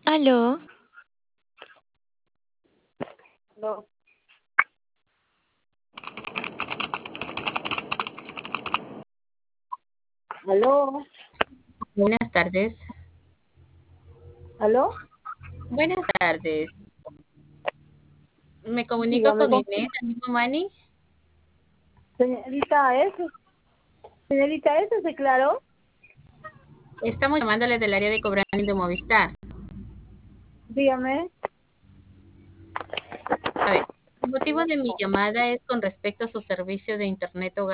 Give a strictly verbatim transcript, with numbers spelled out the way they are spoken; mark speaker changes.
Speaker 1: Aló,
Speaker 2: No. ¿Aló?
Speaker 3: Buenas tardes.
Speaker 2: ¿Aló?
Speaker 3: Buenas tardes. Me comunico
Speaker 2: Dígame,
Speaker 3: con
Speaker 2: con
Speaker 3: Inés Mani.
Speaker 2: señorita S. Señorita S, ¿se claro?
Speaker 3: Estamos llamándole del área de cobramiento de Movistar.
Speaker 2: Dígame.
Speaker 3: A ver, el motivo de mi llamada es con respecto a su servicio de Internet Hogar.